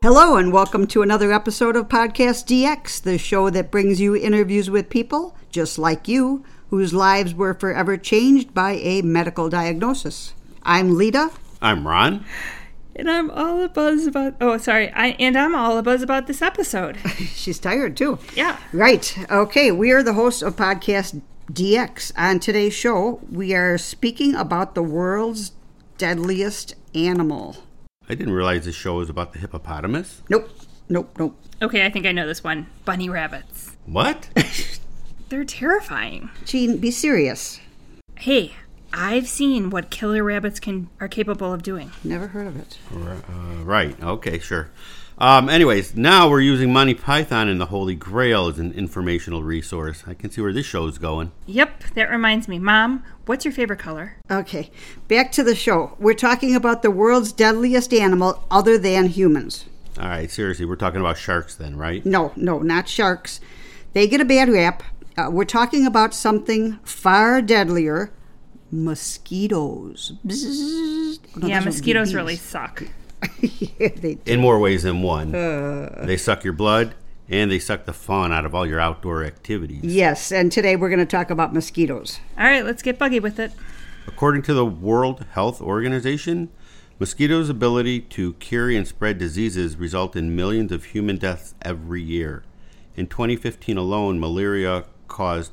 Hello and welcome to another episode of Podcast DX, the show that brings you interviews with people just like you whose lives were forever changed by a medical diagnosis. I'm Lita. I'm Ron. And I'm all abuzz about... I'm all abuzz about this episode. She's tired too. Yeah. Right. Okay, we are the hosts of Podcast DX. On today's show, we are speaking about the world's deadliest animal. I didn't realize this show was about the hippopotamus. Nope. Okay, I think I know this one. Bunny rabbits. What? They're terrifying. Gene, be serious. Hey, I've seen what killer rabbits are capable of doing. Never heard of it. Right. Okay, sure. Anyways, now we're using Monty Python and the Holy Grail as an informational resource. I can see where this show's going. Yep, that reminds me. Mom, what's your favorite color? Okay, back to the show. We're talking about the world's deadliest animal other than humans. All right, seriously, we're talking about sharks then, right? No, not sharks. They get a bad rap. We're talking about something far deadlier. Mosquitoes. Bzzz. Oh, no, mosquitoes really suck. Yeah, they do. In more ways than one. They suck your blood, and they suck the fun out of all your outdoor activities. Yes, and today we're going to talk about mosquitoes. All right, let's get buggy with it. According to the World Health Organization, mosquitoes' ability to carry and spread diseases result in millions of human deaths every year. In 2015 alone, malaria caused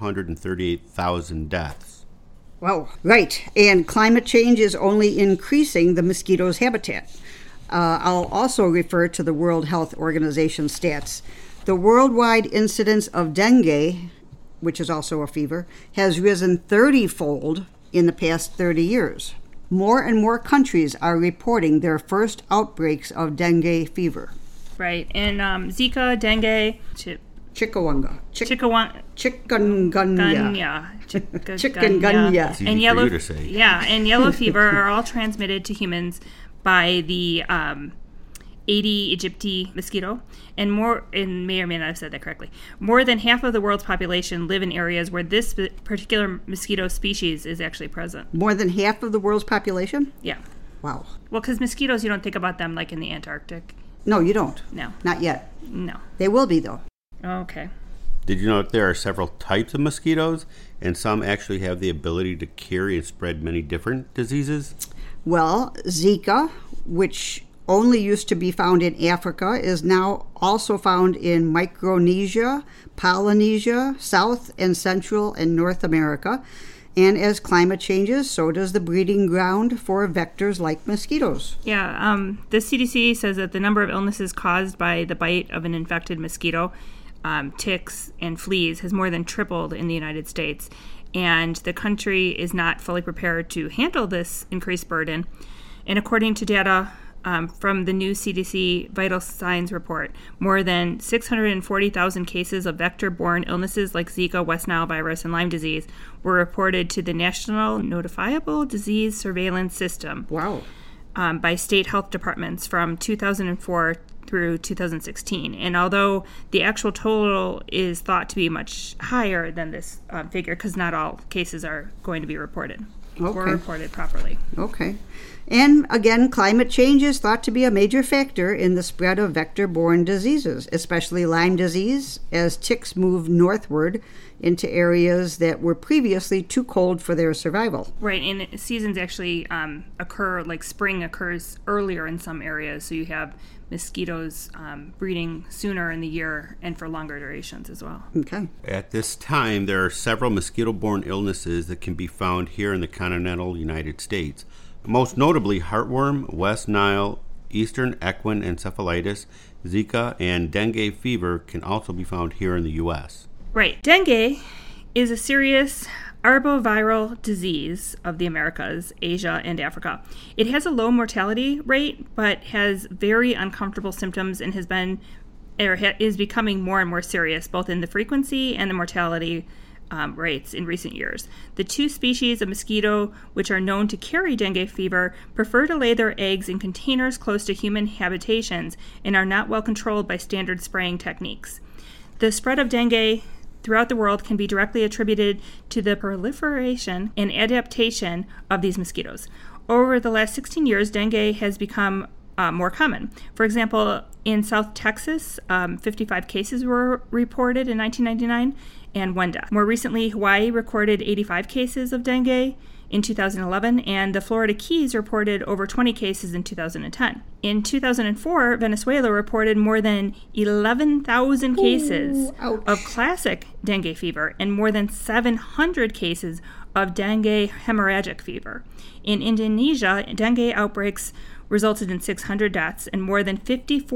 438,000 deaths. Wow, right. And climate change is only increasing the mosquito's habitat. I'll also refer to the World Health Organization stats. The worldwide incidence of dengue, which is also a fever, has risen 30-fold in the past 30 years. More and more countries are reporting their first outbreaks of dengue fever. Right, and Zika, dengue, Chikungunya. It's easy and yellow, for you to say. Yeah, and yellow fever are all transmitted to humans by the Aedes aegypti mosquito, and may or may not have said that correctly. More than half of the world's population live in areas where this particular mosquito species is actually present. More than half of the world's population? Yeah. Wow. Well, because mosquitoes, you don't think about them like in the Antarctic. No, you don't. No. Not yet. No. They will be, though. Okay. Did you know that there are several types of mosquitoes, and some actually have the ability to carry and spread many different diseases? Well, Zika, which only used to be found in Africa, is now also found in Micronesia, Polynesia, South and Central and North America. And as climate changes, so does the breeding ground for vectors like mosquitoes. Yeah, the CDC says that the number of illnesses caused by the bite of an infected mosquito, ticks and fleas, has more than tripled in the United States. And the country is not fully prepared to handle this increased burden. And according to data from the new CDC Vital Signs report, more than 640,000 cases of vector-borne illnesses like Zika, West Nile virus, and Lyme disease were reported to the National Notifiable Disease Surveillance System. Wow. By state health departments from 2004 through 2016. And although the actual total is thought to be much higher than this figure, because not all cases are going to be reported. Okay. Or reported properly. Okay. And again, climate change is thought to be a major factor in the spread of vector-borne diseases, especially Lyme disease, as ticks move northward into areas that were previously too cold for their survival. Right, and seasons actually occur, like spring occurs earlier in some areas, so you have mosquitoes breeding sooner in the year and for longer durations as well. Okay. At this time, there are several mosquito-borne illnesses that can be found here in the continental United States. Most notably, heartworm, West Nile, Eastern equine encephalitis, Zika, and dengue fever can also be found here in the U.S. Right. Dengue is a serious arboviral disease of the Americas, Asia, and Africa. It has a low mortality rate, but has very uncomfortable symptoms and is becoming more and more serious, both in the frequency and the mortality rates in recent years. The two species of mosquito which are known to carry dengue fever prefer to lay their eggs in containers close to human habitations and are not well controlled by standard spraying techniques. The spread of dengue throughout the world can be directly attributed to the proliferation and adaptation of these mosquitoes. Over the last 16 years, dengue has become more common. For example, in South Texas, 55 cases were reported in 1999 and 1 death. More recently, Hawaii recorded 85 cases of dengue in 2011, and the Florida Keys reported over 20 cases in 2010. In 2004, Venezuela reported more than 11,000 cases of classic dengue fever and more than 700 cases of dengue hemorrhagic fever. In Indonesia, dengue outbreaks resulted in 600 deaths and more than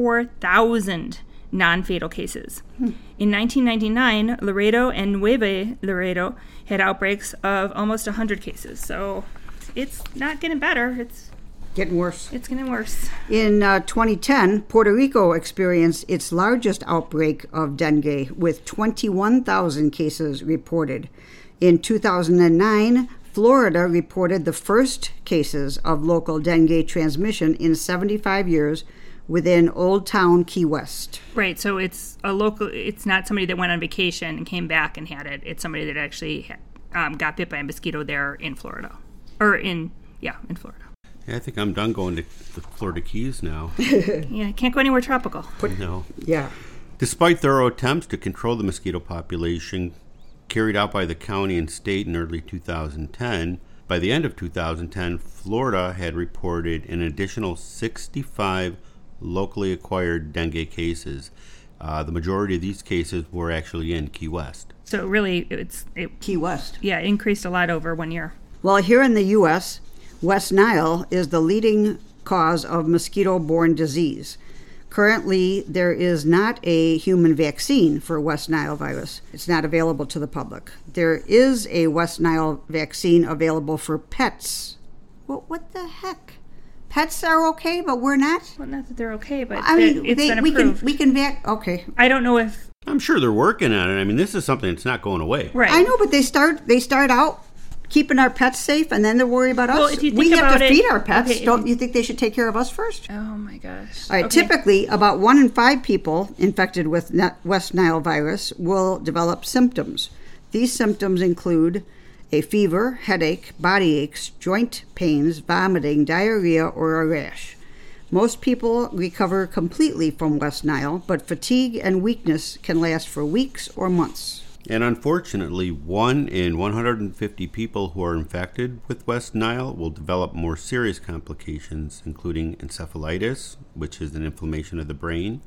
54,000 non-fatal cases. In 1999, Laredo and Nuevo Laredo had outbreaks of almost 100 cases. So it's not getting better. It's getting worse. It's getting worse. In 2010, Puerto Rico experienced its largest outbreak of dengue with 21,000 cases reported. In 2009, Florida reported the first cases of local dengue transmission in 75 years within Old Town Key West. Right, so it's a local, it's not somebody that went on vacation and came back and had it. It's somebody that actually got bit by a mosquito there in Florida. In Florida. Yeah, I think I'm done going to the Florida Keys now. Yeah, can't go anywhere tropical. No. Yeah. Despite thorough attempts to control the mosquito population carried out by the county and state in early 2010, by the end of 2010, Florida had reported an additional 65 locally acquired dengue cases. The majority of these cases were actually in Key West. So really, Key West. Yeah, it increased a lot over 1 year. Well, here in the U.S., West Nile is the leading cause of mosquito-borne disease. Currently, there is not a human vaccine for West Nile virus. It's not available to the public. There is a West Nile vaccine available for pets. Well, what the heck? Pets are okay, but we're not? Well, not that they're okay, but I mean, it's been approved. We can okay. I don't know if... I'm sure they're working on it. I mean, this is something that's not going away. Right. I know, but they start out keeping our pets safe, and then they worry about us. Well, if you think we have about to it, feed our pets. okay, Don't you think they should take care of us first? Oh, my gosh. All right. Okay. Typically, about 1 in 5 people infected with West Nile virus will develop symptoms. These symptoms include a fever, headache, body aches, joint pains, vomiting, diarrhea, or a rash. Most people recover completely from West Nile, but fatigue and weakness can last for weeks or months. And unfortunately, 1 in 150 people who are infected with West Nile will develop more serious complications, including encephalitis, which is an inflammation of the brain,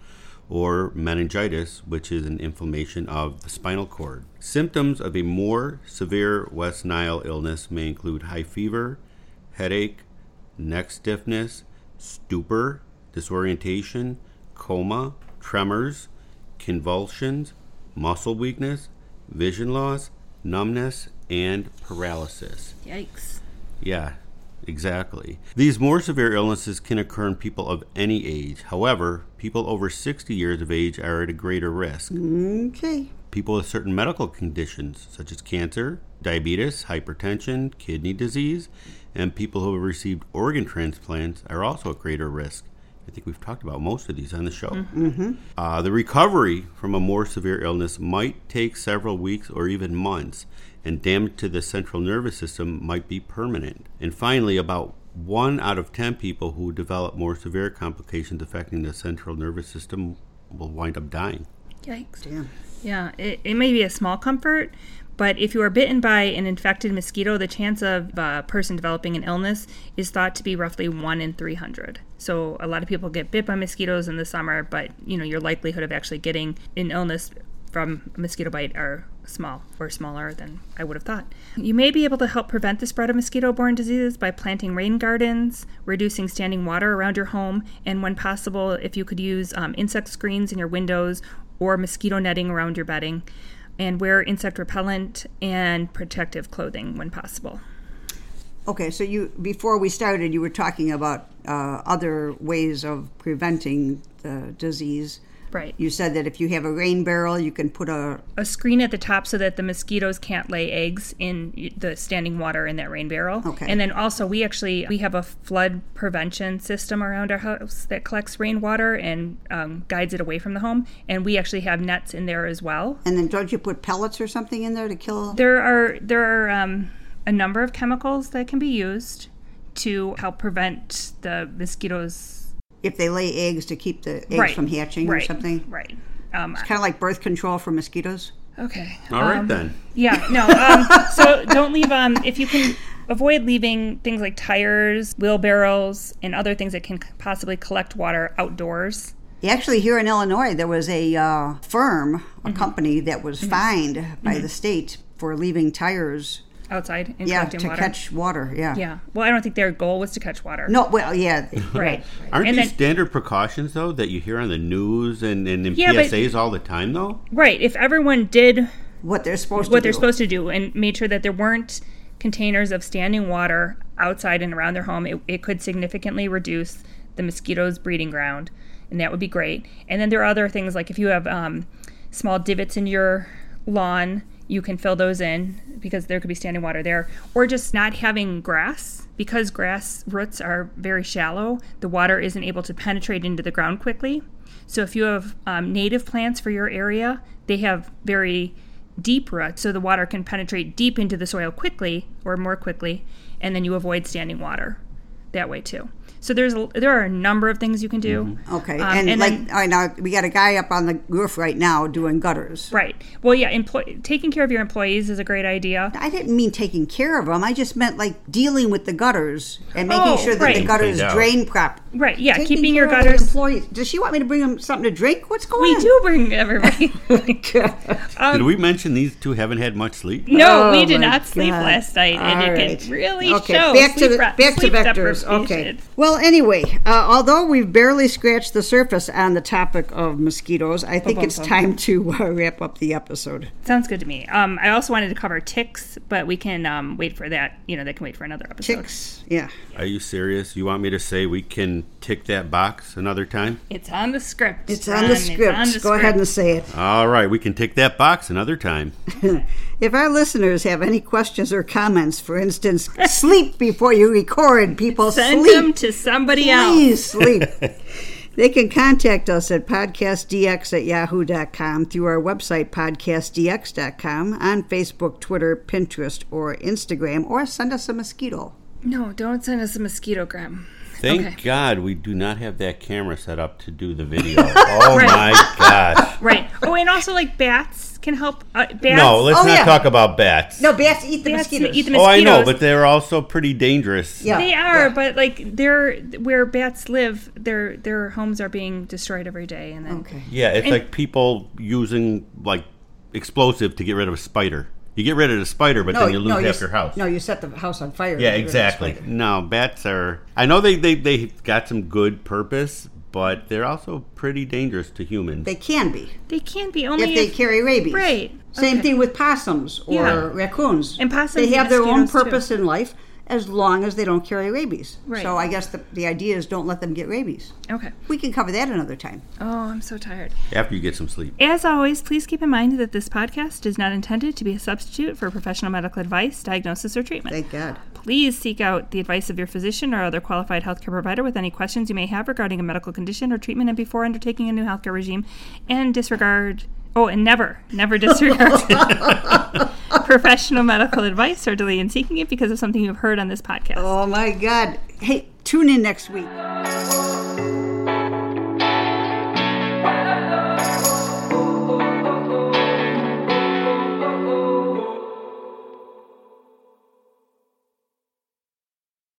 or meningitis, which is an inflammation of the spinal cord. Symptoms of a more severe West Nile illness may include high fever, headache, neck stiffness, stupor, disorientation, coma, tremors, convulsions, muscle weakness, vision loss, numbness, and paralysis. Yikes. Yeah, exactly. These more severe illnesses can occur in people of any age. However, people over 60 years of age are at a greater risk. Okay. People with certain medical conditions, such as cancer, diabetes, hypertension, kidney disease, and people who have received organ transplants are also at greater risk. I think we've talked about most of these on the show. Mm-hmm. The recovery from a more severe illness might take several weeks or even months, and damage to the central nervous system might be permanent. And finally, about 1 out of 10 people who develop more severe complications affecting the central nervous system will wind up dying. Yikes. Damn. Yeah, it may be a small comfort, but if you are bitten by an infected mosquito, the chance of a person developing an illness is thought to be roughly 1 in 300. So a lot of people get bit by mosquitoes in the summer, but your likelihood of actually getting an illness from a mosquito bite are small or smaller than I would have thought. You may be able to help prevent the spread of mosquito-borne diseases by planting rain gardens, reducing standing water around your home, and when possible, if you could use insect screens in your windows or mosquito netting around your bedding, and wear insect repellent and protective clothing when possible. Okay, so before we started, you were talking about other ways of preventing the disease. Right. You said that if you have a rain barrel, you can put a screen at the top so that the mosquitoes can't lay eggs in the standing water in that rain barrel. Okay. And then also we have a flood prevention system around our house that collects rainwater and guides it away from the home. And we actually have nets in there as well. And then don't you put pellets or something in there to kill? There are a number of chemicals that can be used to help prevent the mosquitoes if they lay eggs to keep the eggs from hatching or something. Right. It's kind of like birth control for mosquitoes. Okay. All right, then. Yeah, no. So don't leave, if you can avoid leaving things like tires, wheelbarrows, and other things that can possibly collect water outdoors. Actually, here in Illinois, there was a firm, a company that was fined by the state for leaving tires outside and collecting water. to catch water. Yeah. Well, I don't think their goal was to catch water. No, well, yeah. Right. Aren't these standard precautions, though, that you hear on the news and in PSAs all the time, though? Right. If everyone did what they're supposed to do and made sure that there weren't containers of standing water outside and around their home, it could significantly reduce the mosquitoes' breeding ground, and that would be great. And then there are other things, like if you have small divots in your lawn, you can fill those in because there could be standing water there. Or just not having grass. Because grass roots are very shallow, the water isn't able to penetrate into the ground quickly. So if you have native plants for your area, they have very deep roots, so the water can penetrate deep into the soil quickly or more quickly, and then you avoid standing water that way too. So there are a number of things you can do. Okay, and like then, all right, now we got a guy up on the roof right now doing gutters. Right. Well, yeah, taking care of your employees is a great idea. I didn't mean taking care of them. I just meant like dealing with the gutters and making sure that the gutters drain properly. Right. Yeah, keeping your gutters. Employees. Does she want me to bring them something to drink? What's going on? We do bring everybody. Did we mention these two haven't had much sleep? No, we did not sleep last night, and it can really show. Back to vectors. Okay. Well, anyway, although we've barely scratched the surface on the topic of mosquitoes, I think it's time to wrap up the episode. Sounds good to me. I also wanted to cover ticks, but we can wait for that. That can wait for another episode. Ticks, yeah. Are you serious? You want me to say we can tick that box another time? It's on the script. It's on the script. Go ahead and say it. All right, we can tick that box another time. If our listeners have any questions or comments, for instance, sleep before you record, people send sleep. them to somebody else. Please sleep. They can contact us at podcastdx@yahoo.com, through our website, podcastdx.com, on Facebook, Twitter, Pinterest, or Instagram, or send us a mosquito. No, don't send us a mosquitogram. Thank God we do not have that camera set up to do the video. Oh, my gosh. Right. Oh, and also, like, bats can help. Bats. No, let's not talk about bats. No, bats eat the mosquitoes. Oh, I know, but they're also pretty dangerous. Yeah. They are, but, like, where bats live, their homes are being destroyed every day. And then, yeah, it's like people using, like, explosive to get rid of a spider. You get rid of the spider, but then you lose half your house. No, you set the house on fire. Yeah, exactly. No, bats are... I know they got some good purpose, but they're also pretty dangerous to humans. They can be. They can be, only if they carry rabies. Right. Same thing with possums or raccoons. And possums, they have their own purpose in life, as long as they don't carry rabies. Right. So I guess the idea is don't let them get rabies. Okay. We can cover that another time. Oh, I'm so tired. After you get some sleep. As always, please keep in mind that this podcast is not intended to be a substitute for professional medical advice, diagnosis, or treatment. Thank God. Please seek out the advice of your physician or other qualified healthcare provider with any questions you may have regarding a medical condition or treatment and before undertaking a new healthcare regime, and never disregard professional medical advice or delay in seeking it because of something you've heard on this podcast. Oh, my God. Hey, tune in next week.